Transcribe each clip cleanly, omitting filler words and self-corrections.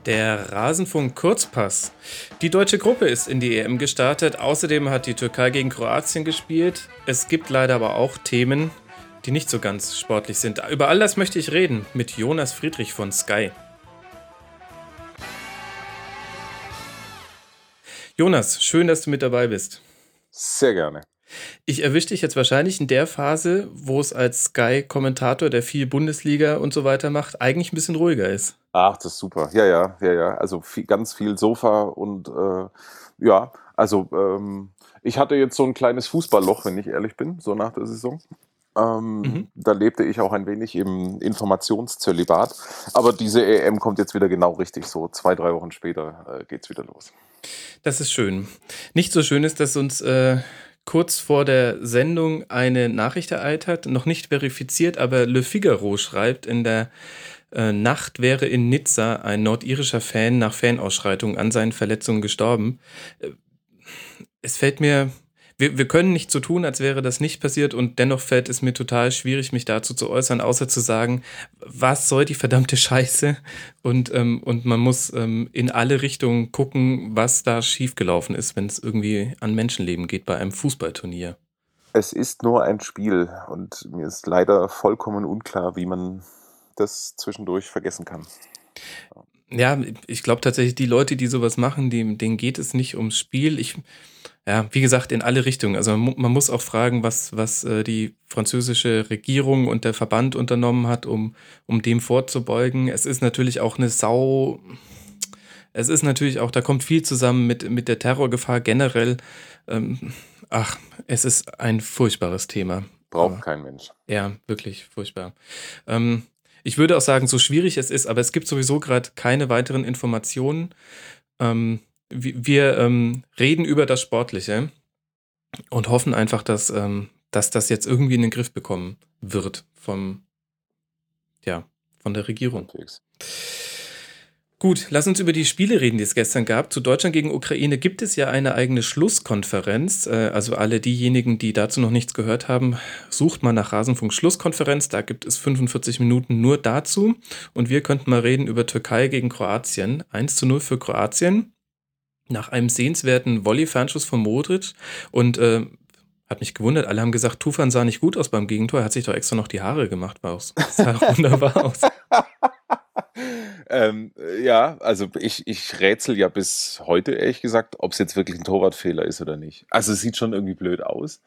Der Rasenfunk-Kurzpass. Die deutsche Gruppe ist in die EM gestartet. Außerdem hat die Türkei gegen Kroatien gespielt. Es gibt leider aber auch Themen, die nicht so ganz sportlich sind. Über all das möchte ich reden mit Jonas Friedrich von Sky. Jonas, schön, dass du mit dabei bist. Sehr gerne. Ich erwische dich jetzt wahrscheinlich in der Phase, wo es als Sky-Kommentator, der viel Bundesliga und so weiter macht, eigentlich ein bisschen ruhiger ist. Ach, das ist super. Ja. Also ganz viel Sofa und ja, also ich hatte jetzt so ein kleines Fußballloch, wenn ich ehrlich bin, so nach der Saison. Mhm. Da lebte ich auch ein wenig im Informationszölibat. Aber diese EM kommt jetzt wieder genau richtig so. 2, 3 Wochen später geht's wieder los. Das ist schön. Nicht so schön ist, dass uns kurz vor der Sendung eine Nachricht ereilt hat, noch nicht verifiziert, aber Le Figaro schreibt, in der Nacht wäre in Nizza ein nordirischer Fan nach Fanausschreitung an seinen Verletzungen gestorben. Äh, Es fällt mir, wir können nicht so tun, als wäre das nicht passiert, und dennoch fällt es mir total schwierig, mich dazu zu äußern, außer zu sagen, was soll die verdammte Scheiße? Und man muss in alle Richtungen gucken, was da schiefgelaufen ist, wenn es irgendwie an Menschenleben geht bei einem Fußballturnier. Es ist nur ein Spiel und mir ist leider vollkommen unklar, wie man das zwischendurch vergessen kann. Ja, ich glaube tatsächlich, die Leute, die sowas machen, denen geht es nicht ums Spiel. Ja, wie gesagt, in alle Richtungen. Also man muss auch fragen, was die französische Regierung und der Verband unternommen hat, um dem vorzubeugen. Es ist natürlich auch eine Sau. Es ist natürlich auch, da kommt viel zusammen mit der Terrorgefahr generell. Ähm, ach, es ist ein furchtbares Thema. Braucht kein Mensch. Ja, wirklich furchtbar. Ähm, Ich würde auch sagen, so schwierig es ist, aber es gibt sowieso gerade keine weiteren Informationen. Wir reden über das Sportliche und hoffen einfach, dass das jetzt irgendwie in den Griff bekommen wird ja, von der Regierung. Halbwegs. Gut, lass uns über die Spiele reden, die es gestern gab. Zu Deutschland gegen Ukraine gibt es ja eine eigene Schlusskonferenz. Also alle diejenigen, die dazu noch nichts gehört haben, sucht mal nach Rasenfunk Schlusskonferenz. Da gibt es 45 Minuten nur dazu. Und wir könnten mal reden über Türkei gegen Kroatien. 1:0 für Kroatien. Nach einem sehenswerten Volley-Fernschuss von Modric. Und hat mich gewundert, alle haben gesagt, Tufan sah nicht gut aus beim Gegentor. Er hat sich doch extra noch die Haare gemacht. Sah wunderbar aus. Ja, also ich rätsel ja bis heute, ehrlich gesagt, ob es jetzt wirklich ein Torwartfehler ist oder nicht. Also es sieht schon irgendwie blöd aus.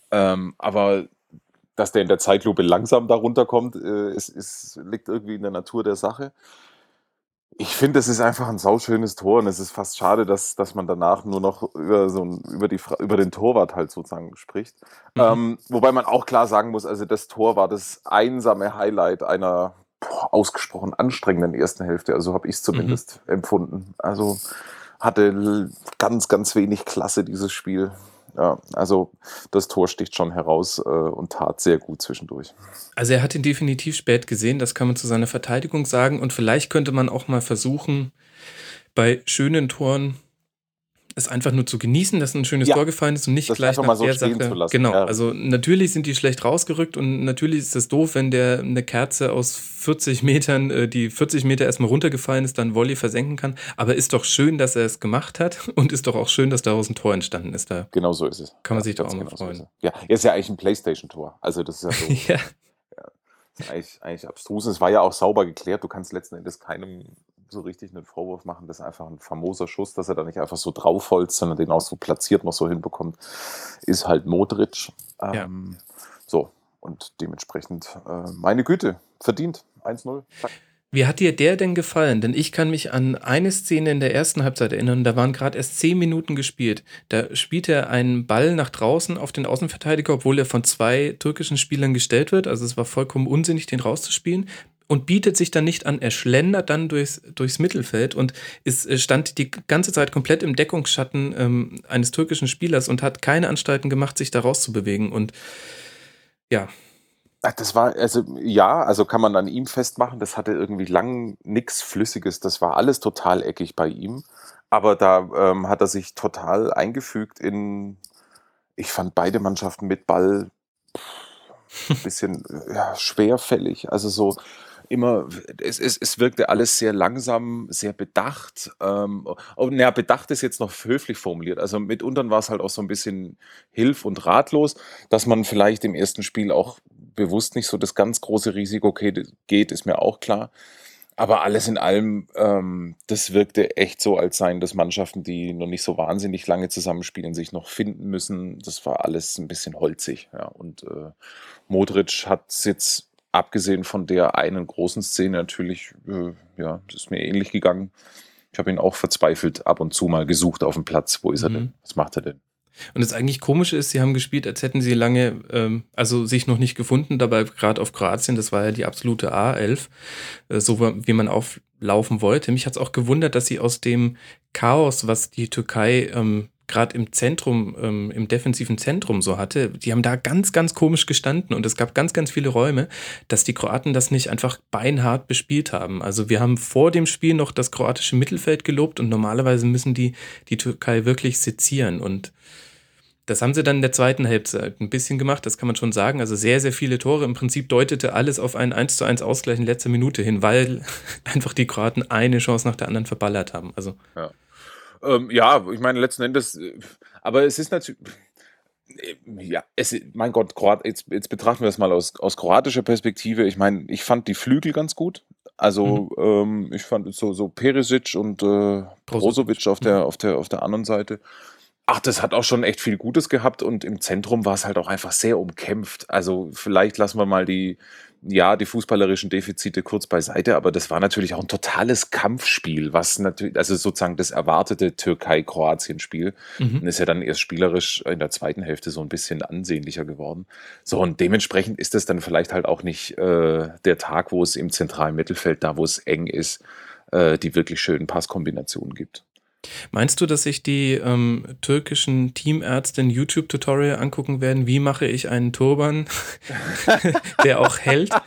Aber dass der in der Zeitlupe langsam da runterkommt, liegt irgendwie in der Natur der Sache. Ich finde, es ist einfach ein sauschönes Tor und es ist fast schade, dass man danach nur noch über den Torwart halt sozusagen spricht. Mhm. Wobei man auch klar sagen muss, also das Tor war das einsame Highlight einer ausgesprochen anstrengenden ersten Hälfte. Also habe ich es Mhm. zumindest empfunden. Also hatte ganz, ganz wenig Klasse dieses Spiel. Ja, also das Tor sticht schon heraus und tat sehr gut zwischendurch. Also er hat ihn definitiv spät gesehen, das kann man zu seiner Verteidigung sagen. Und vielleicht könnte man auch mal versuchen, bei schönen Toren es einfach nur zu genießen, dass ein schönes Ja, Tor gefallen ist und nicht das gleich einfach nach mal so der stehen zu Sache. lassen. Genau, Ja, also natürlich sind die schlecht rausgerückt und natürlich ist es doof, wenn der eine Kerze aus 40 Metern, die 40 Meter erstmal runtergefallen ist, dann Volley versenken kann. Aber ist doch schön, dass er es gemacht hat, und ist doch auch schön, dass daraus ein Tor entstanden ist. Da genau so ist es. kann man Ja, sich doch auch ganz mal genau so ist freuen. es. Ja, ist ja eigentlich ein PlayStation-Tor. Also das ist ja so, Ja. ja, ist eigentlich abstrus. Und es war ja auch sauber geklärt. Du kannst letzten Endes keinem so richtig einen Vorwurf machen. Das ist einfach ein famoser Schuss, dass er da nicht einfach so draufholzt, sondern den auch so platziert noch so hinbekommt. Ist halt Modric. Ja. So, und dementsprechend, meine Güte, verdient. 1:0. Zack. Wie hat dir der denn gefallen? Denn ich kann mich an eine Szene in der ersten Halbzeit erinnern, da waren gerade erst 10 Minuten gespielt. Da spielt er einen Ball nach draußen auf den Außenverteidiger, obwohl er von 2 türkischen Spielern gestellt wird. Also es war vollkommen unsinnig, den rauszuspielen. Und bietet sich dann nicht an. Er schlendert dann durchs Mittelfeld und stand die ganze Zeit komplett im Deckungsschatten eines türkischen Spielers und hat keine Anstalten gemacht, sich da rauszubewegen. Und ja, Das war, also ja, also kann man an ihm festmachen, das hatte irgendwie lang nichts Flüssiges, das war alles total eckig bei ihm. Aber da hat er sich total eingefügt ich fand beide Mannschaften mit Ball ein bisschen ja, schwerfällig. Also so, immer, es wirkte alles sehr langsam, sehr bedacht. Bedacht ist jetzt noch höflich formuliert. Also mitunter war es halt auch so ein bisschen hilf- und ratlos, dass man vielleicht im ersten Spiel auch bewusst nicht so das ganz große Risiko geht, ist mir auch klar. Aber alles in allem, das wirkte echt so, als seien das Mannschaften, die noch nicht so wahnsinnig lange zusammenspielen, sich noch finden müssen. Das war alles ein bisschen holzig. Ja. Und Modric hat es jetzt, abgesehen von der einen großen Szene, natürlich, ja, das ist mir ähnlich gegangen. Ich habe ihn auch verzweifelt ab und zu mal gesucht auf dem Platz. Wo ist er denn? Mhm. Was macht er denn? Und das eigentlich Komische ist, sie haben gespielt, als hätten sie lange, also sich noch nicht gefunden, dabei gerade auf Kroatien, das war ja die absolute A11, so wie man auflaufen wollte. Mich hat es auch gewundert, dass sie aus dem Chaos, was die Türkei gerade im Zentrum, im defensiven Zentrum so hatte, die haben da ganz, ganz komisch gestanden und es gab ganz, ganz viele Räume, dass die Kroaten das nicht einfach beinhart bespielt haben. Also wir haben vor dem Spiel noch das kroatische Mittelfeld gelobt und normalerweise müssen die Türkei wirklich sezieren und das haben sie dann in der zweiten Halbzeit ein bisschen gemacht, das kann man schon sagen. Also sehr, sehr viele Tore. Im Prinzip deutete alles auf einen 1:1 Ausgleich in letzter Minute hin, weil einfach die Kroaten eine Chance nach der anderen verballert haben. Also Ja. Ja, ich meine, letzten Endes, aber es ist natürlich, ja, mein Gott, jetzt betrachten wir das mal aus kroatischer Perspektive. Ich meine, ich fand die Flügel ganz gut. Also, ich fand so Perisic und Brozovic. Brozovic auf der anderen Seite. Ach, das hat auch schon echt viel Gutes gehabt und im Zentrum war es halt auch einfach sehr umkämpft. Also vielleicht lassen wir mal die fußballerischen Defizite kurz beiseite, aber das war natürlich auch ein totales Kampfspiel, was natürlich, also sozusagen das erwartete Türkei-Kroatien-Spiel, und Mhm. ist ja dann erst spielerisch in der zweiten Hälfte so ein bisschen ansehnlicher geworden. So, und dementsprechend ist es dann vielleicht halt auch nicht der Tag, wo es im zentralen Mittelfeld, da wo es eng ist, die wirklich schönen Passkombinationen gibt. Meinst du, dass sich die türkischen Teamärzte ein YouTube-Tutorial angucken werden? Wie mache ich einen Turban, der auch hält?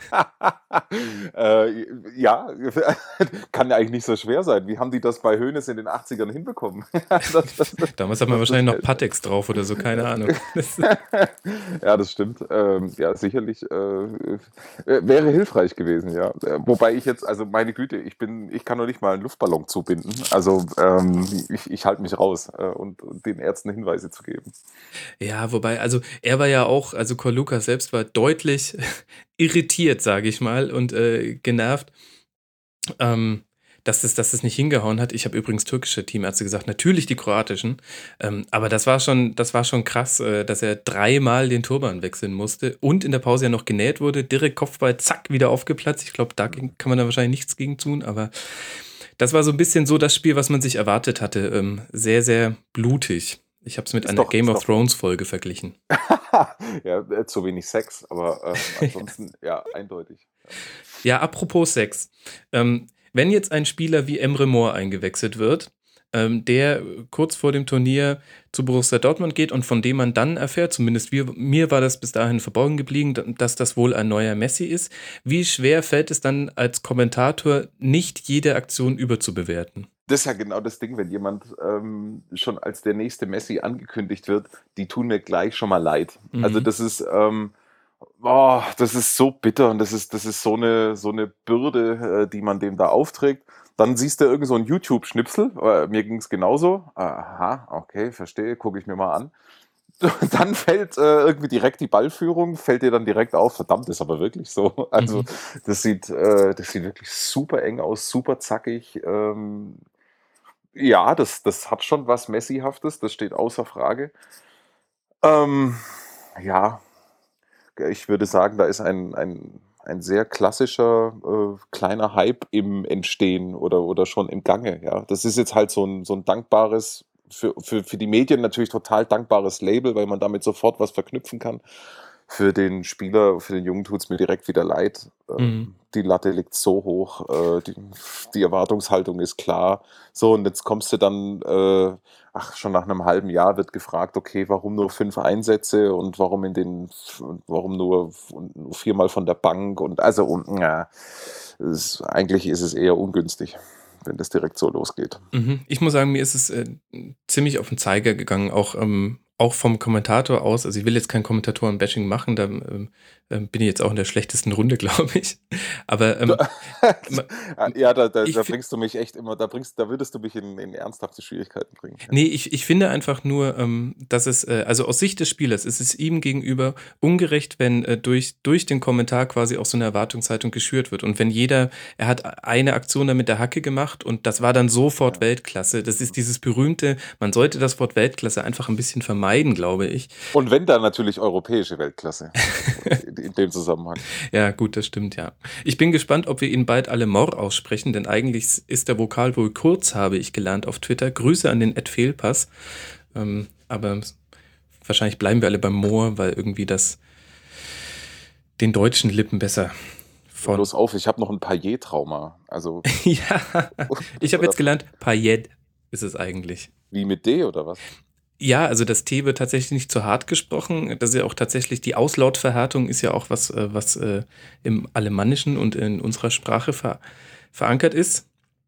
Ja, kann ja eigentlich nicht so schwer sein. Wie haben die das bei Hoeneß in den 80ern hinbekommen? Damals hat man dass das wahrscheinlich noch hält. Pateks drauf oder so, keine Ahnung. Ja, das stimmt. Ja, sicherlich wäre hilfreich gewesen, ja. Wobei ich jetzt, also meine Güte, ich kann noch nicht mal einen Luftballon zubinden. Also ich halte mich raus und den Ärzten Hinweise zu geben. Ja, wobei, also er war ja auch, also Corluka selbst war deutlich irritiert, sage ich mal, und genervt, ähm, dass es nicht hingehauen hat. Ich habe übrigens türkische Teamärzte gesagt, natürlich die kroatischen, aber das war schon krass, dass er dreimal den Turban wechseln musste und in der Pause ja noch genäht wurde, direkt Kopfball, zack, wieder aufgeplatzt. Ich glaube, kann man da wahrscheinlich nichts gegen tun, aber das war so ein bisschen so das Spiel, was man sich erwartet hatte. Sehr, sehr blutig. Ich habe es mit Ist einer doch, Game ist of doch. Thrones Folge verglichen. Ja, zu wenig Sex, aber ansonsten, ja, eindeutig. Ja, apropos Sex. Wenn jetzt ein Spieler wie Emre Mor eingewechselt wird, der kurz vor dem Turnier zu Borussia Dortmund geht und von dem man dann erfährt, zumindest mir war das bis dahin verborgen geblieben, dass das wohl ein neuer Messi ist. Wie schwer fällt es dann als Kommentator, nicht jede Aktion überzubewerten? Das ist ja genau das Ding, wenn jemand schon als der nächste Messi angekündigt wird, die tun mir gleich schon mal leid. Also Mhm. das ist so bitter und das ist so eine Bürde, die man dem da aufträgt. Dann siehst du irgend so ein YouTube-Schnipsel, mir ging es genauso. Aha, okay, verstehe, gucke ich mir mal an. Dann fällt irgendwie direkt die Ballführung, fällt dir dann direkt auf, verdammt, ist aber wirklich so. Also Mhm. das sieht wirklich super eng aus, super zackig. Ja, das hat schon was Messi-haftes, das steht außer Frage. Ähm, ja, ich würde sagen, da ist ein sehr klassischer kleiner Hype im Entstehen oder schon im Gange. Ja, das ist jetzt halt so ein dankbares, für die Medien natürlich total dankbares Label, weil man damit sofort was verknüpfen kann. Für den Spieler, für den Jungen tut es mir direkt wieder leid. Mhm. Die Latte liegt so hoch, die Erwartungshaltung ist klar. So, und jetzt kommst du dann, schon nach einem halben Jahr wird gefragt, okay, warum nur 5 Einsätze und warum nur viermal von der Bank und also und ja, eigentlich ist es eher ungünstig, wenn das direkt so losgeht. Mhm. Ich muss sagen, mir ist es ziemlich auf den Zeiger gegangen, auch auch vom Kommentator aus, also ich will jetzt kein Kommentatoren-Bashing machen, da bin ich jetzt auch in der schlechtesten Runde, glaube ich. Aber ma- Ja, ich, da bringst du mich echt immer, da würdest du mich in ernsthafte Schwierigkeiten bringen. Ja. Nee, ich finde einfach nur, dass es, also aus Sicht des Spielers, ist es ihm gegenüber ungerecht, wenn durch den Kommentar quasi auch so eine Erwartungshaltung geschürt wird. Und wenn er hat eine Aktion da mit der Hacke gemacht und das war dann sofort Ja. Weltklasse. Das ist dieses berühmte, man sollte das Wort Weltklasse einfach ein bisschen vermeiden, glaube ich. Und wenn dann natürlich europäische Weltklasse in dem Zusammenhang. Ja, gut, das stimmt, ja. Ich bin gespannt, ob wir ihn bald alle Mor aussprechen, denn eigentlich ist der Vokal wohl kurz, habe ich gelernt auf Twitter. Grüße an den Ed Fehlpass. Aber wahrscheinlich bleiben wir alle beim Moor, weil irgendwie das den deutschen Lippen besser von. Bloß auf, ich habe noch ein Payet-Trauma. Also, Ja, ich habe oder jetzt gelernt, Payet ist es eigentlich. wie mit D oder was? Ja, also das T wird tatsächlich nicht zu hart gesprochen. Das ist ja auch tatsächlich, die Auslautverhärtung ist ja auch was im Alemannischen und in unserer Sprache verankert ist.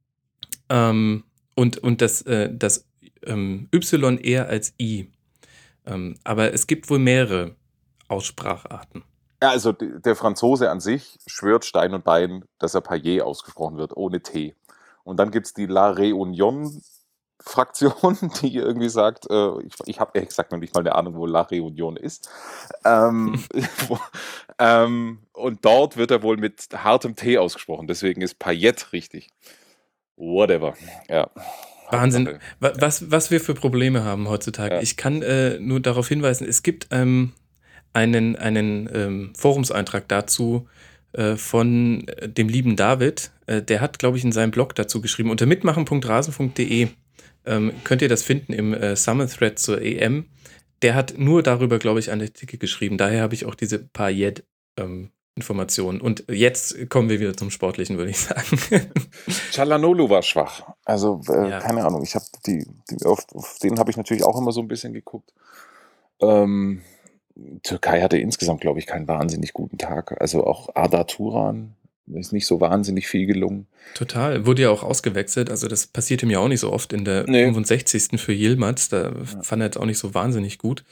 Und das Y eher als I. Aber es gibt wohl mehrere Ausspracharten. Ja, also der Franzose an sich schwört Stein und Bein, dass er Payet ausgesprochen wird, ohne T. Und dann gibt es die La Réunion-Fraktion, die irgendwie sagt, ich habe ehrlich gesagt noch nicht mal eine Ahnung, wo La Réunion ist. Wo, und dort wird er wohl mit hartem T ausgesprochen, deswegen ist Payet richtig. Whatever. Ja. Wahnsinn, Hauptsache. was wir für Probleme haben heutzutage. Ja. Ich kann nur darauf hinweisen, es gibt einen Forumseintrag dazu von dem lieben David. Der hat, glaube ich, in seinem Blog dazu geschrieben, unter mitmachen.rasen.de könnt ihr das finden im Summer-Thread zur EM. Der hat nur darüber, glaube ich, einen Artikel geschrieben. Daher habe ich auch diese Payet-Informationen. Und jetzt kommen wir wieder zum Sportlichen, würde ich sagen. Çalhanoğlu war schwach. Also, Ja. keine Ahnung. Ich habe auf den habe ich natürlich auch immer so ein bisschen geguckt. Türkei hatte insgesamt, glaube ich, keinen wahnsinnig guten Tag. Also auch Arda Turan ist nicht so wahnsinnig viel gelungen. Total. Wurde ja auch ausgewechselt. Also das passierte mir auch nicht so oft in der Nee. 65. für Yilmaz. Da fand er jetzt auch nicht so wahnsinnig gut.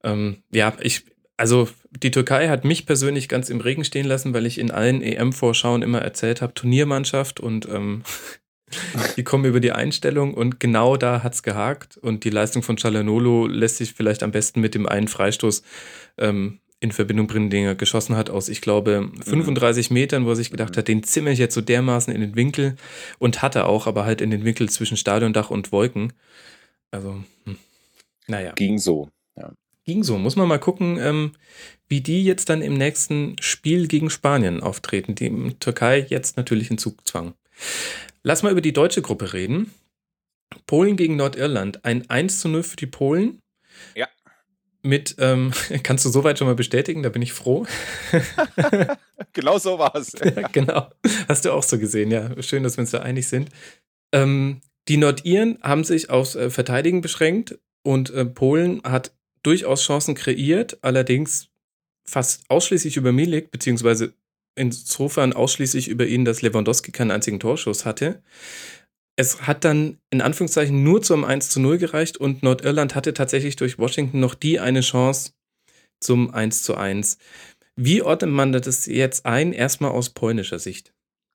Also die Türkei hat mich persönlich ganz im Regen stehen lassen, weil ich in allen EM-Vorschauen immer erzählt habe, Turniermannschaft und die kommen über die Einstellung und genau da hat's gehakt. Und die Leistung von Çalhanoğlu lässt sich vielleicht am besten mit dem einen Freistoß in Verbindung bringen, den er geschossen hat, aus, ich glaube, 35 Metern, wo er sich gedacht hat, den zimmer ich jetzt so dermaßen in den Winkel und hatte auch, aber halt in den Winkel zwischen Stadiondach und Wolken. Also, naja. Ging so, ja. Ging so. Muss man mal gucken, wie die jetzt dann im nächsten Spiel gegen Spanien auftreten, die Türkei jetzt natürlich in Zugzwang. Lass mal über die deutsche Gruppe reden. Polen gegen Nordirland. Ein 1:0 für die Polen. Ja. Mit, kannst du soweit schon mal bestätigen? Da bin ich froh. Genau so war es. Ja, genau. Hast du auch so gesehen, ja. Schön, dass wir uns da einig sind. Die Nordiren haben sich aufs Verteidigen beschränkt und Polen hat durchaus Chancen kreiert, allerdings fast ausschließlich über Milik, beziehungsweise insofern ausschließlich über ihn, dass Lewandowski keinen einzigen Torschuss hatte. Es hat dann in Anführungszeichen nur zum 1:0 gereicht und Nordirland hatte tatsächlich durch Washington noch die eine Chance zum 1:1. Wie ordnet man das jetzt ein, erstmal aus polnischer Sicht?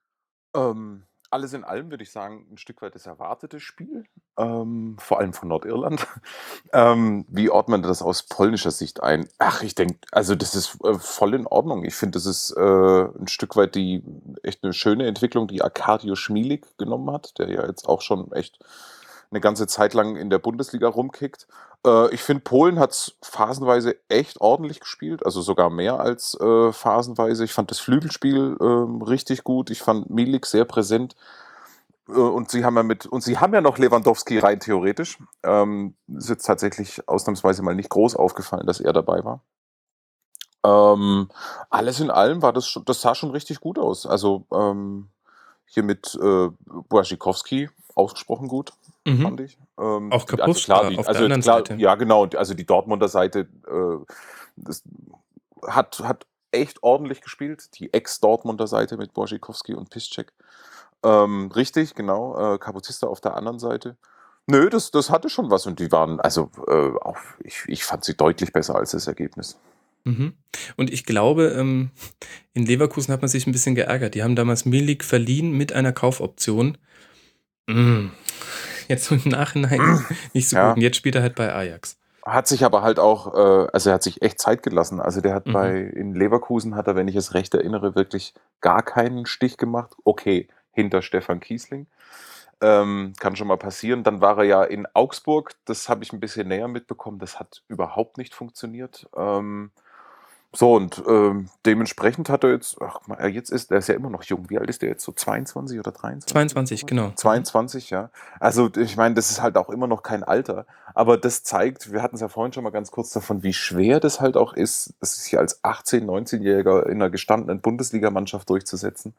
Alles in allem würde ich sagen, ein Stück weit das erwartete Spiel, vor allem von Nordirland. Wie ordnet man das aus polnischer Sicht ein? Ach, ich denke, also das ist voll in Ordnung. Ich finde, das ist ein Stück weit echt eine schöne Entwicklung, die Arkadiusz Milik genommen hat, der ja jetzt auch schon echt eine ganze Zeit lang in der Bundesliga rumkickt. Ich finde, Polen hat es phasenweise echt ordentlich gespielt, also sogar mehr als phasenweise. Ich fand das Flügelspiel richtig gut. Ich fand Milik sehr präsent. Und sie haben ja noch Lewandowski rein theoretisch. Ist jetzt tatsächlich ausnahmsweise mal nicht groß aufgefallen, dass er dabei war. Alles in allem das sah schon richtig gut aus. Also hier mit Błaszczykowski ausgesprochen gut, fand ich. Auch Kapustka auf der anderen Seite. Ja, genau. Also die Dortmunder Seite das hat echt ordentlich gespielt. Die Ex-Dortmunder Seite mit Błaszczykowski und Piszczek. Richtig, genau. Kapustista auf der anderen Seite. Nö, das hatte schon was und die waren, also auch, ich fand sie deutlich besser als das Ergebnis. Mhm. Und ich glaube, in Leverkusen hat man sich ein bisschen geärgert. Die haben damals Milik verliehen mit einer Kaufoption. Hm, jetzt so im Nachhinein nicht so gut. Ja, Und jetzt spielt er halt bei Ajax. hat sich aber halt auch, also er hat sich echt Zeit gelassen. Also der hat Mhm. in Leverkusen hat er, wenn ich es recht erinnere, wirklich gar keinen Stich gemacht. Okay, hinter Stefan Kiesling. Kann schon mal passieren. Dann war er ja in Augsburg, das habe ich ein bisschen näher mitbekommen, das hat überhaupt nicht funktioniert. So und dementsprechend hat er jetzt, ach, jetzt ist, er ist ja immer noch jung. Wie alt ist der jetzt? So 22 oder 23 oder 22, sowas? genau. 22, ja. Also ich meine, das ist halt auch immer noch kein Alter. Aber das zeigt, wir hatten es ja vorhin schon mal ganz kurz davon, wie schwer das halt auch ist, sich als 18-, 19-Jähriger in einer gestandenen Bundesligamannschaft durchzusetzen.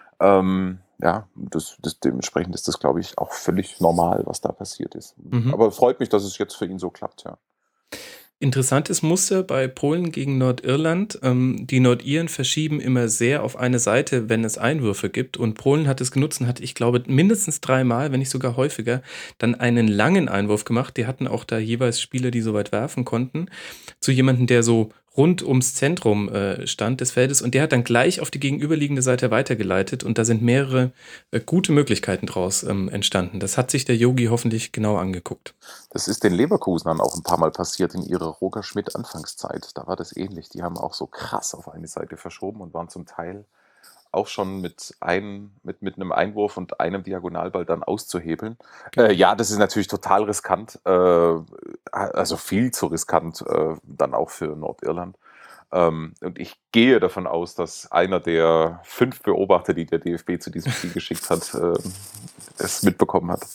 Ja, dementsprechend ist das, glaube ich, auch völlig normal, was da passiert ist. Mhm. Aber freut mich, dass es jetzt für ihn so klappt, ja. Interessantes Muster bei Polen gegen Nordirland. Die Nordiren verschieben immer sehr auf eine Seite, wenn es Einwürfe gibt. Und Polen hat es genutzt und hat, ich glaube, mindestens dreimal, wenn nicht sogar häufiger, dann einen langen Einwurf gemacht. Die hatten auch da jeweils Spieler, die so weit werfen konnten, zu jemandem, der so rund ums Zentrum stand des Feldes. Und der hat dann gleich auf die gegenüberliegende Seite weitergeleitet. Und da sind mehrere gute Möglichkeiten draus entstanden. Das hat sich der Yogi hoffentlich genau angeguckt. Das ist den Leverkusenern auch ein paar Mal passiert in ihrer Roger Schmidt-Anfangszeit. Da war das ähnlich. Die haben auch so krass auf eine Seite verschoben und waren zum Teil auch schon mit einem Einwurf und einem Diagonalball dann auszuhebeln. Genau. Ja, das ist natürlich total riskant, also viel zu riskant dann auch für Nordirland. Und ich gehe davon aus, dass einer der 5 Beobachter, die der DFB zu diesem Spiel geschickt hat, es mitbekommen hat.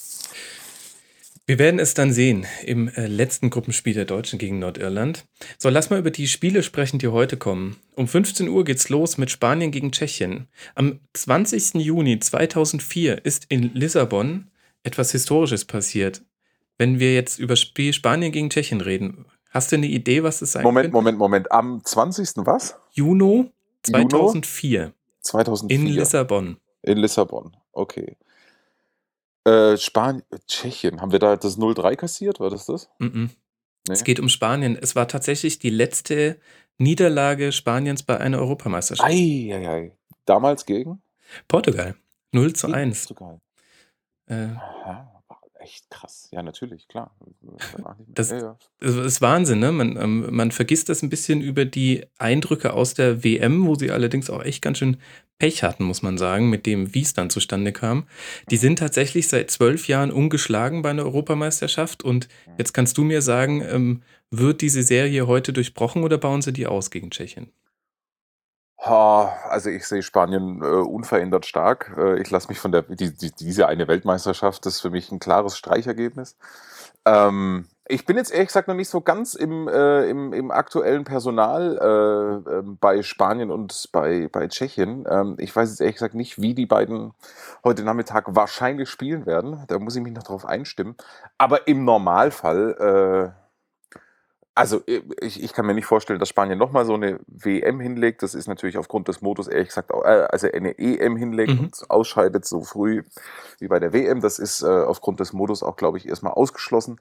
Wir werden es dann sehen im letzten Gruppenspiel der Deutschen gegen Nordirland. So, lass mal über die Spiele sprechen, die heute kommen. Um 15 Uhr geht's los mit Spanien gegen Tschechien. Am 20. Juni 2004 ist in Lissabon etwas Historisches passiert. Wenn wir jetzt über Spiel Spanien gegen Tschechien reden, hast du eine Idee, was es sein Moment, könnte? Moment, Moment. Am 20. was? Juni Juno 2004 in 2004 Lissabon. in Lissabon. Okay. Spanien, Tschechien. Haben wir da das 0:3 kassiert? War das das? Mhm. Es Nee. geht um Spanien. Es war tatsächlich die letzte Niederlage Spaniens bei einer Europameisterschaft. Ei. Damals gegen? Portugal, 0 zu Gegen 1. Portugal. Äh, Aha, war echt krass. Ja, natürlich, klar. Danach nicht mehr. das Ja, ja. ist Wahnsinn, ne? Man vergisst das ein bisschen über die Eindrücke aus der WM, wo sie allerdings auch echt ganz schön Pech hatten, muss man sagen, mit dem, wie es dann zustande kam. Die sind tatsächlich seit 12 Jahren ungeschlagen bei einer Europameisterschaft und jetzt kannst du mir sagen, wird diese Serie heute durchbrochen oder bauen sie die aus gegen Tschechien? Also ich sehe Spanien unverändert stark. Ich lasse mich von diese eine Weltmeisterschaft, das ist für mich ein klares Streichergebnis. Ich bin jetzt ehrlich gesagt noch nicht so ganz im aktuellen Personal bei Spanien und bei Tschechien. Ich weiß jetzt ehrlich gesagt nicht, wie die beiden heute Nachmittag wahrscheinlich spielen werden. Da muss ich mich noch drauf einstimmen. Aber im Normalfall, also ich kann mir nicht vorstellen, dass Spanien nochmal so eine WM hinlegt. Das ist natürlich aufgrund des Modus ehrlich gesagt auch, also eine EM hinlegt Mhm. und ausscheidet so früh wie bei der WM. Das ist aufgrund des Modus auch, glaube ich, erstmal ausgeschlossen.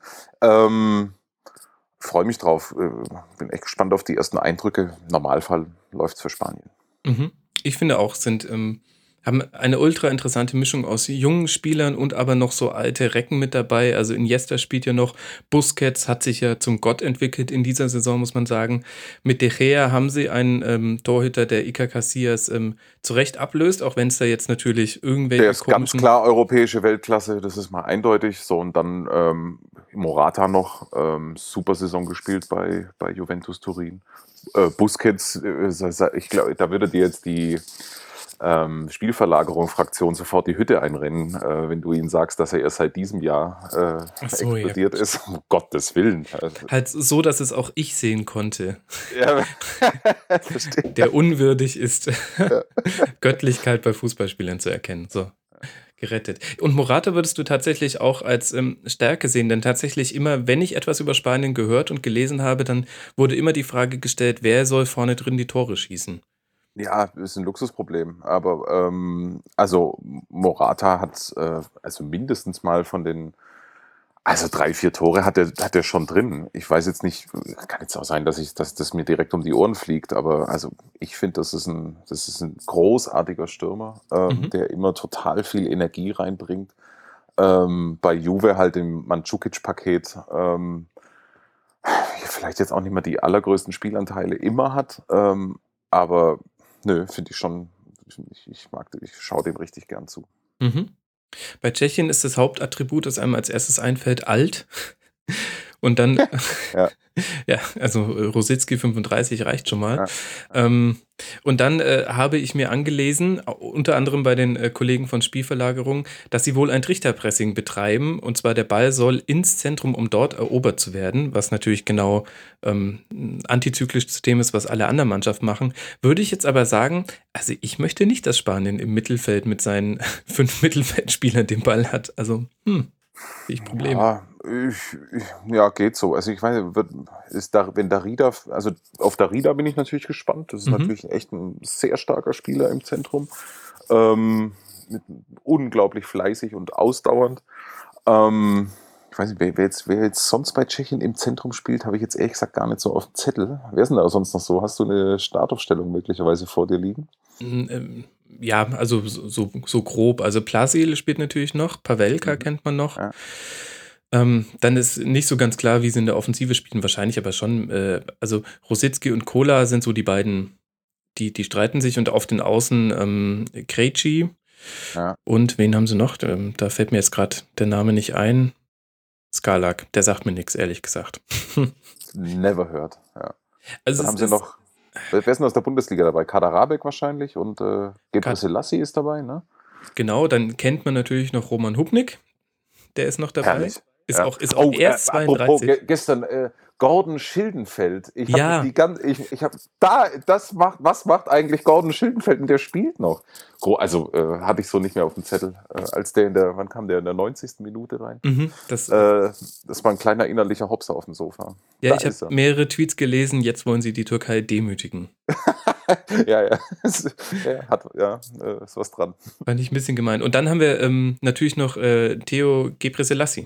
Freue mich drauf. Bin echt gespannt auf die ersten Eindrücke. Im Normalfall läuft es für Spanien. Mhm. Ich finde auch, haben eine ultra interessante Mischung aus jungen Spielern und aber noch so alte Recken mit dabei. Also Iniesta spielt ja noch, Busquets hat sich ja zum Gott entwickelt in dieser Saison, muss man sagen. Mit De Gea haben sie einen Torhüter, der Iker Casillas zu Recht ablöst, auch wenn es da jetzt natürlich Der irgendwelche ist ganz komischen... klar europäische Weltklasse, das ist mal eindeutig. So, und dann Morata noch, super Saison gespielt bei Juventus Turin. Busquets, ich glaube, da würde dir jetzt die Spielverlagerung-Fraktion sofort die Hütte einrennen, wenn du ihnen sagst, dass er erst seit diesem Jahr Ach so, ja explodiert gut. ist. Um Gottes Willen. Also, Halt so, dass es auch ich sehen konnte, ja, verstehe. der unwürdig ist, Ja. Göttlichkeit bei Fußballspielern zu erkennen. So. Gerettet. Und Morata würdest du tatsächlich auch als Stärke sehen, denn tatsächlich immer, wenn ich etwas über Spanien gehört und gelesen habe, dann wurde immer die Frage gestellt, wer soll vorne drin die Tore schießen? Ja, ist ein Luxusproblem. Aber also Morata hat also mindestens mal von den Also 3, 4 Tore hat er schon drin. Ich weiß jetzt nicht, kann jetzt auch sein, dass das mir direkt um die Ohren fliegt, aber also ich finde, das ist ein großartiger Stürmer, Mhm. der immer total viel Energie reinbringt. Bei Juve halt im Mandzukic-Paket vielleicht jetzt auch nicht mehr die allergrößten Spielanteile immer hat, aber nö, finde ich schon, ich schaue dem richtig gern zu. Mhm. Bei Tschechien ist das Hauptattribut, das einem als erstes einfällt, alt. Und dann, Ja, ja, also Rositzky 35 reicht schon mal. ja, Ähm, und dann habe ich mir angelesen, unter anderem bei den Kollegen von Spielverlagerung, dass sie wohl ein Trichterpressing betreiben. Und zwar der Ball soll ins Zentrum, um dort erobert zu werden, was natürlich genau ein antizyklisches System ist, was alle anderen Mannschaften machen. Würde ich jetzt aber sagen, also ich möchte nicht, dass Spanien im Mittelfeld mit seinen 5 Mittelfeldspielern den Ball hat. Also, sehe ich Probleme. ja, ja, geht so. Also ich weiß, ist da, wenn Darida, also auf Darida bin ich natürlich gespannt. Das ist Mhm. natürlich echt ein sehr starker Spieler im Zentrum. Mit, unglaublich fleißig und ausdauernd. Ich weiß nicht, wer jetzt sonst bei Tschechien im Zentrum spielt, habe ich jetzt ehrlich gesagt gar nicht so auf dem Zettel. Wer ist denn da sonst noch so? Hast du eine Startaufstellung möglicherweise vor dir liegen? Ja, also so grob. Also Plasil spielt natürlich noch, Pavelka Mhm. kennt man noch. Ja. Dann ist nicht so ganz klar, wie sie in der Offensive spielen, wahrscheinlich aber schon. Also Rositzky und Kola sind so die beiden, die streiten sich und auf den Außen Krejci Ja. und wen haben sie noch? Da fällt mir jetzt gerade der Name nicht ein. Skalak, der sagt mir nichts, ehrlich gesagt. Never heard. Ja. Also Dann es haben sie ist noch, wer ist denn aus der Bundesliga dabei? Kaderabek wahrscheinlich und Gebre grad, Selassie ist dabei, ne? genau, dann kennt man natürlich noch Roman Hubnik, der ist noch dabei. Herrlich. Ist Ja. auch Oh, erst apropos 32. gestern, Gordon Schildenfeld. Ich habe Ja, die ganze, ich habe da, was macht eigentlich Gordon Schildenfeld und der spielt noch? Also hatte ich so nicht mehr auf dem Zettel, als der wann kam der in der 90. Minute rein? das Das war ein kleiner innerlicher Hopser auf dem Sofa. Ja, Da ich habe ist er. mehrere Tweets gelesen, jetzt wollen sie die Türkei demütigen. Ja, ja. Ja, ist was dran. Fand ich ein bisschen gemein. Und dann haben wir natürlich noch Theo Gebrselassie.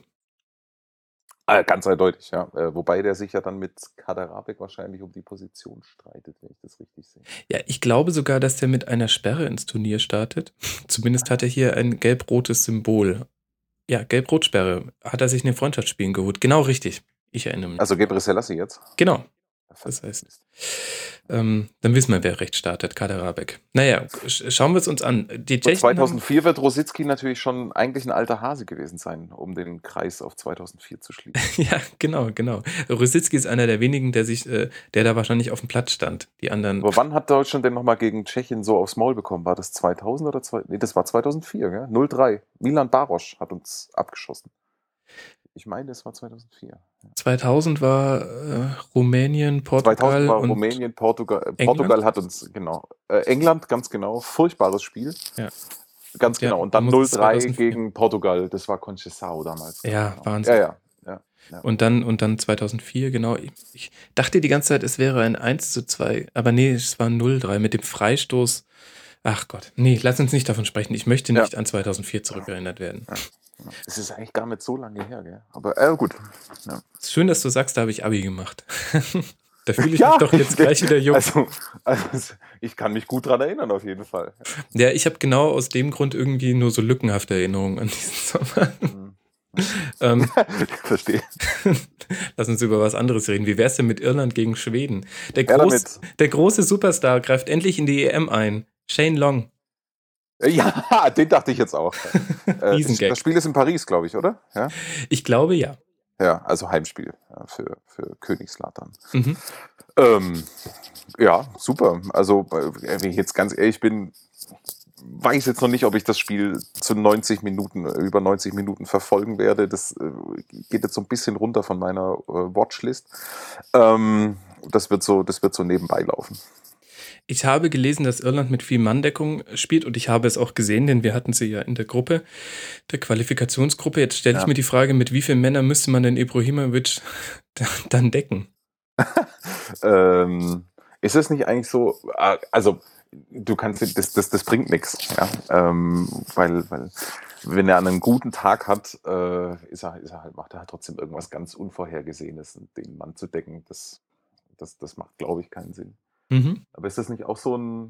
Ganz eindeutig, ja. Wobei der sich ja dann mit Kaderabek wahrscheinlich um die Position streitet, wenn ich das richtig sehe. Ja, ich glaube sogar, dass der mit einer Sperre ins Turnier startet. Zumindest hat er hier ein gelb-rotes Symbol. Ja, Gelb-Rot-Sperre. Hat er sich in den Freundschaftsspielen geholt. Genau richtig. Ich erinnere mich Also noch. Gebre Selassie jetzt? Genau. Das Verdammt heißt, Mist. dann wissen wir, wer recht startet. Kaderabek. Naja, schauen wir es uns an. Die Aber Tschechen haben 2004 wird Rositzky natürlich schon eigentlich ein alter Hase gewesen sein, um den Kreis auf 2004 zu schließen. Ja, genau, genau. Rositzky ist einer der wenigen, der da wahrscheinlich auf dem Platz stand. Die anderen, Aber wann hat Deutschland denn nochmal gegen Tschechien so aufs Maul bekommen? War das 2000 oder nee, das war 2004, gell? 0-3. Milan Baroš hat uns abgeschossen. Ich meine, es war 2004. 2000 war Rumänien, 2000 Portugal war und Rumänien, Portugal. Portugal England. hat uns, genau. England, ganz genau. Furchtbares Spiel. Ja, Ganz ja, genau. Und dann dann muss es 0-3 2004. gegen Portugal. Das war Conceição damals. Ganz Ja, genau. Ja, Wahnsinn. ja. Ja, ja. Und dann 2004, genau. Ich dachte die ganze Zeit, es wäre ein 1:2, aber nee, es war 0:3 mit dem Freistoß. Ach Gott, nee, lass uns nicht davon sprechen. Ich möchte Ja. nicht an 2004 zurückerinnert werden. Ja. Es ist eigentlich gar nicht so lange her, gell? Aber gut. Ja. Ist schön, dass du sagst, da habe ich Abi gemacht. Da fühle ich mich Ja, doch jetzt gleich wieder jung. also ich kann mich gut dran erinnern, auf jeden Fall. Ja, ich habe genau aus dem Grund irgendwie nur so lückenhafte Erinnerungen an diesen Sommer. Verstehe. Lass uns über was anderes reden. Wie wär's denn mit Irland gegen Schweden? Der damit. große Superstar greift endlich in die EM ein. Shane Long. Ja, den dachte ich jetzt auch. Riesengag. Das Spiel ist in Paris, glaube ich, oder? Ja, Ich glaube ja. ja, also Heimspiel für Königslautern. Mhm. Ja, super. Also, wenn ich jetzt ganz ehrlich bin, weiß jetzt noch nicht, ob ich das Spiel zu 90 Minuten, über 90 Minuten verfolgen werde. Das geht jetzt so ein bisschen runter von meiner Watchlist. Das wird so nebenbei laufen. Ich habe gelesen, dass Irland mit viel Manndeckung spielt und ich habe es auch gesehen, denn wir hatten sie ja in der Gruppe, der Qualifikationsgruppe. Jetzt stelle ich mir die Frage, mit wie vielen Männern müsste man denn Ibrahimovic dann decken? Ist es nicht eigentlich so, also du kannst, das bringt nichts, ja, weil wenn er einen guten Tag hat, macht er halt trotzdem irgendwas ganz Unvorhergesehenes. Und den Mann zu decken, das macht, glaube ich, keinen Sinn. Mhm. Aber ist das nicht auch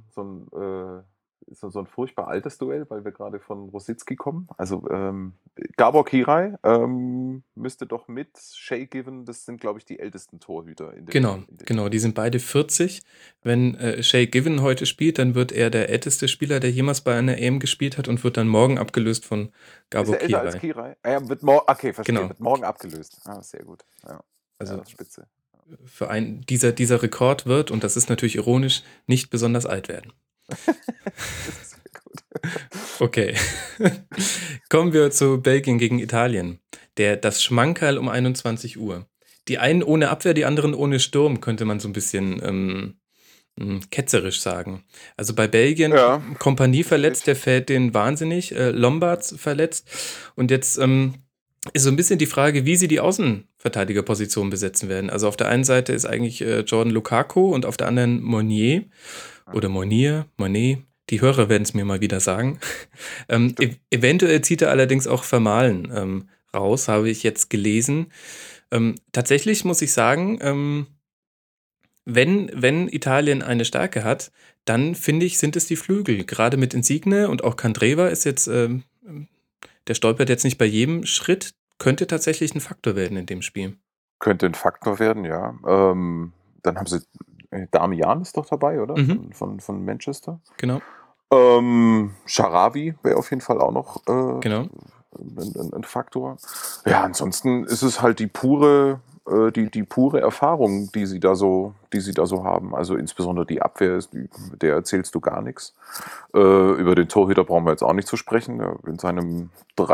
so ein furchtbar altes Duell, weil wir gerade von Rositzky kommen? Also Gabor Kirai müsste doch mit Shay Given, das sind, glaube ich, die ältesten Torhüter in Genau, die sind beide 40. Wenn Shay Given heute spielt, dann wird er der älteste Spieler, der jemals bei einer EM gespielt hat und wird dann morgen abgelöst von Ist Gabor er älter als Kirai. Kirai? Er wird okay, verstehe. Genau. Wird morgen abgelöst. Sehr gut. Ja, Also das ist spitze. für dieser Rekord wird, und das ist natürlich ironisch, nicht besonders alt werden. Das ist sehr gut. Okay. Kommen wir zu Belgien gegen Italien. Das Schmankerl um 21 Uhr. Die einen ohne Abwehr, die anderen ohne Sturm, könnte man so ein bisschen ketzerisch sagen. Also bei Belgien, Ja. Kompanie verletzt, der fällt denen wahnsinnig, Lombards verletzt. Und jetzt ist so ein bisschen die Frage, wie sie die Außenverteidigerposition besetzen werden. Also auf der einen Seite ist eigentlich Jordan Lukaku und auf der anderen Monet. Oder Monet. Die Hörer werden es mir mal wieder sagen. Eventuell zieht er allerdings auch Vermahlen raus, habe ich jetzt gelesen. Tatsächlich muss ich sagen, wenn Italien eine Stärke hat, dann finde ich, sind es die Flügel. Gerade mit Insigne und auch Candreva ist jetzt, der stolpert jetzt nicht bei jedem Schritt, könnte tatsächlich ein Faktor werden in dem Spiel. Könnte ein Faktor werden, ja. Dann haben sie Damian ist doch dabei, oder? Mhm. Von Manchester. Genau. Sharawi wäre auf jeden Fall auch noch Genau. ein Faktor. Ja, ansonsten ist es halt die pure Erfahrung, die sie da so haben. Also insbesondere die Abwehr, der erzählst du gar nichts. Über den Torhüter brauchen wir jetzt auch nicht zu sprechen. In seinem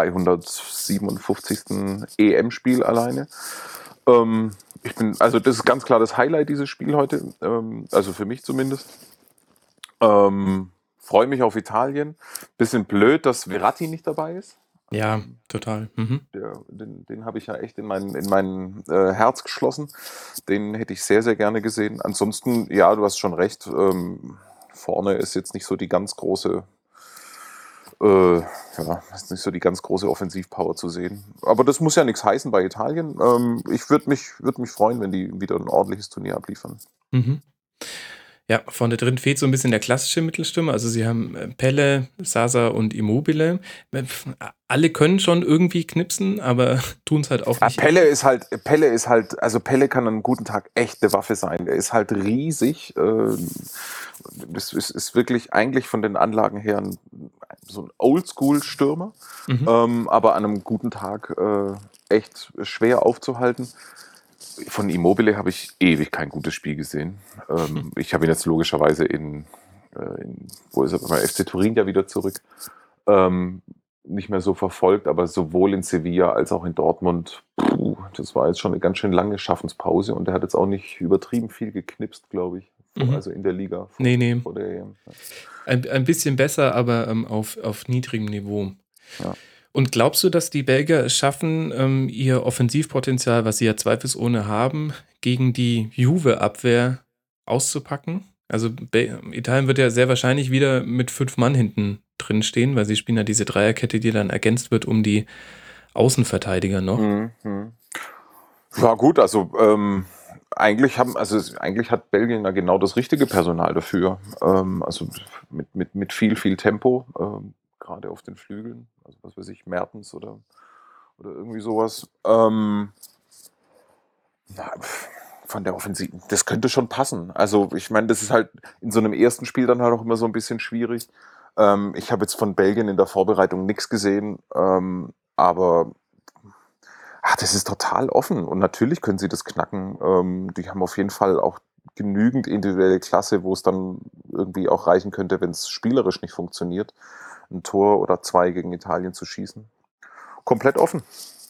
357. EM-Spiel alleine. Also das ist ganz klar das Highlight dieses Spiel heute, also für mich zumindest. Freue mich auf Italien. Bisschen blöd, dass Verratti nicht dabei ist. Ja, total. Mhm. Den habe ich ja echt in mein Herz geschlossen. Den hätte ich sehr, sehr gerne gesehen. Ansonsten, ja, du hast schon recht. Vorne ist jetzt nicht so die ganz große ist nicht so die ganz große Offensivpower zu sehen. Aber das muss ja nichts heißen bei Italien. Ich würde mich freuen, wenn die wieder ein ordentliches Turnier abliefern. Mhm. Ja, vorne drin fehlt so ein bisschen der klassische Mittelstürmer. Also sie haben Pelle, Sasa und Immobile. Alle können schon irgendwie knipsen, aber tun es halt auch nicht. Pelle ist halt, also Pelle kann an einem guten Tag echt eine Waffe sein. Er ist halt riesig. Das ist wirklich eigentlich von den Anlagen her so ein Oldschool-Stürmer, aber an einem guten Tag echt schwer aufzuhalten. Von Immobile habe ich ewig kein gutes Spiel gesehen. Ich habe ihn jetzt logischerweise wo ist er, bei FC Turin ja wieder zurück, nicht mehr so verfolgt, aber sowohl in Sevilla als auch in Dortmund, das war jetzt schon eine ganz schön lange Schaffenspause und er hat jetzt auch nicht übertrieben viel geknipst, glaube ich. Also in der Liga vor der EM. Ein bisschen besser, aber auf niedrigem Niveau. Ja. Und glaubst du, dass die Belgier es schaffen, ihr Offensivpotenzial, was sie ja zweifelsohne haben, gegen die Juve-Abwehr auszupacken? Also Italien wird ja sehr wahrscheinlich wieder mit 5 Mann hinten drin stehen, weil sie spielen ja diese Dreierkette, die dann ergänzt wird um die Außenverteidiger noch. Ja gut, also eigentlich hat Belgien ja genau das richtige Personal dafür. Also mit viel Tempo, gerade auf den Flügeln, also was weiß ich, Mertens oder irgendwie sowas. Von der Offensive, das könnte schon passen. Also ich meine, das ist halt in so einem ersten Spiel dann halt auch immer so ein bisschen schwierig. Ich habe jetzt von Belgien in der Vorbereitung nichts gesehen, aber das ist total offen und natürlich können sie das knacken. Die haben auf jeden Fall auch genügend individuelle Klasse, wo es dann irgendwie auch reichen könnte, wenn es spielerisch nicht funktioniert, ein Tor oder 2 gegen Italien zu schießen. Komplett offen.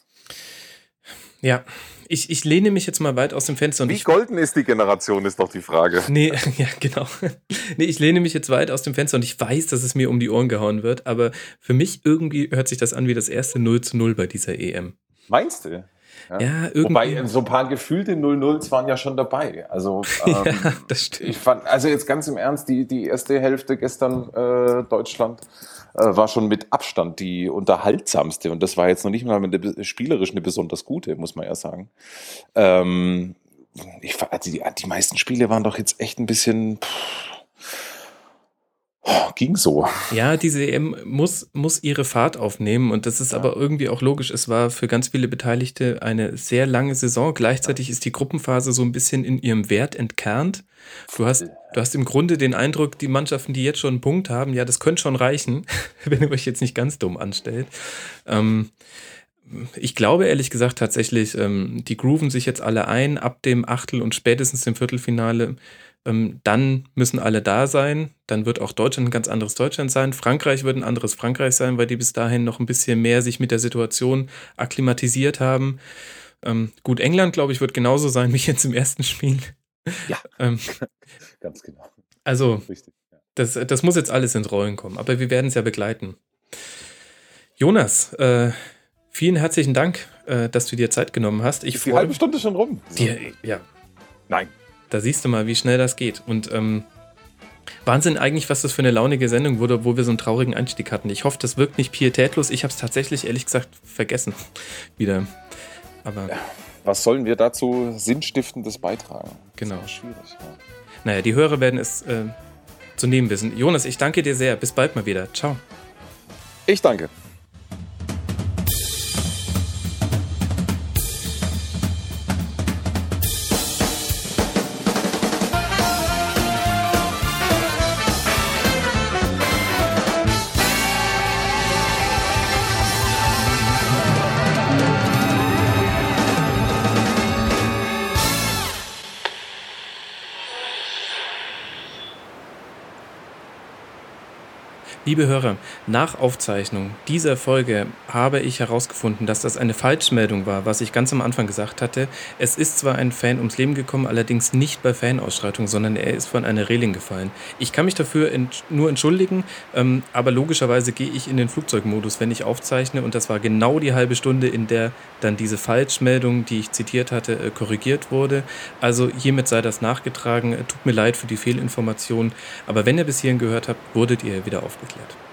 Ja, ich lehne mich jetzt mal weit aus dem Fenster. Wie golden ist die Generation, ist doch die Frage. Nee, ja, genau. Nee, ich lehne mich jetzt weit aus dem Fenster und ich weiß, dass es mir um die Ohren gehauen wird, aber für mich irgendwie hört sich das an wie das erste 0:0 bei dieser EM. Meinst du? Ja, irgendwie. Wobei so ein paar gefühlte 0:0s waren ja schon dabei. Also, ja, das stimmt. Ich fand, also jetzt ganz im Ernst, die erste Hälfte gestern Deutschland, war schon mit Abstand die unterhaltsamste. Und das war jetzt noch nicht mal spielerisch eine besonders gute, muss man ja sagen. Ähm, also die meisten Spiele waren doch jetzt echt ein bisschen. Ging so. Ja, diese EM muss ihre Fahrt aufnehmen und das ist aber irgendwie auch logisch. Es war für ganz viele Beteiligte eine sehr lange Saison. Gleichzeitig ist die Gruppenphase so ein bisschen in ihrem Wert entkernt. Du hast im Grunde den Eindruck, die Mannschaften, die jetzt schon einen Punkt haben, ja, das könnte schon reichen, wenn ihr euch jetzt nicht ganz dumm anstellt. Ich glaube ehrlich gesagt tatsächlich, die grooven sich jetzt alle ein ab dem Achtel- und spätestens dem Viertelfinale. Dann müssen alle da sein. Dann wird auch Deutschland ein ganz anderes Deutschland sein. Frankreich wird ein anderes Frankreich sein, weil die bis dahin noch ein bisschen mehr sich mit der Situation akklimatisiert haben. Gut, England, glaube ich, wird genauso sein wie jetzt im ersten Spiel. Ja, Ähm, ganz genau. also, Richtig. Ja. das muss jetzt alles ins Rollen kommen. Aber wir werden es ja begleiten. Jonas, vielen herzlichen Dank, dass du dir Zeit genommen hast. Ist die halbe Stunde schon rum? So. Ja. Nein. Da siehst du mal, wie schnell das geht. Und Wahnsinn eigentlich, was das für eine launige Sendung wurde, wo wir so einen traurigen Einstieg hatten. Ich hoffe, das wirkt nicht pietätlos. Ich habe es tatsächlich, ehrlich gesagt, vergessen. Wieder. Aber ja, was sollen wir dazu Sinnstiftendes beitragen? Genau. Das ist schwierig. Ja. Naja, die Hörer werden es zu nehmen wissen. Jonas, ich danke dir sehr. Bis bald mal wieder. Ciao. Ich danke. Liebe Hörer, nach Aufzeichnung dieser Folge habe ich herausgefunden, dass das eine Falschmeldung war, was ich ganz am Anfang gesagt hatte. Es ist zwar ein Fan ums Leben gekommen, allerdings nicht bei Fanausschreitung, sondern er ist von einer Reling gefallen. Ich kann mich dafür nur entschuldigen, aber logischerweise gehe ich in den Flugzeugmodus, wenn ich aufzeichne, und das war genau die halbe Stunde, in der dann diese Falschmeldung, die ich zitiert hatte, korrigiert wurde. Also hiermit sei das nachgetragen. Tut mir leid für die Fehlinformation, aber wenn ihr bis hierhin gehört habt, wurdet ihr wieder aufgeklärt.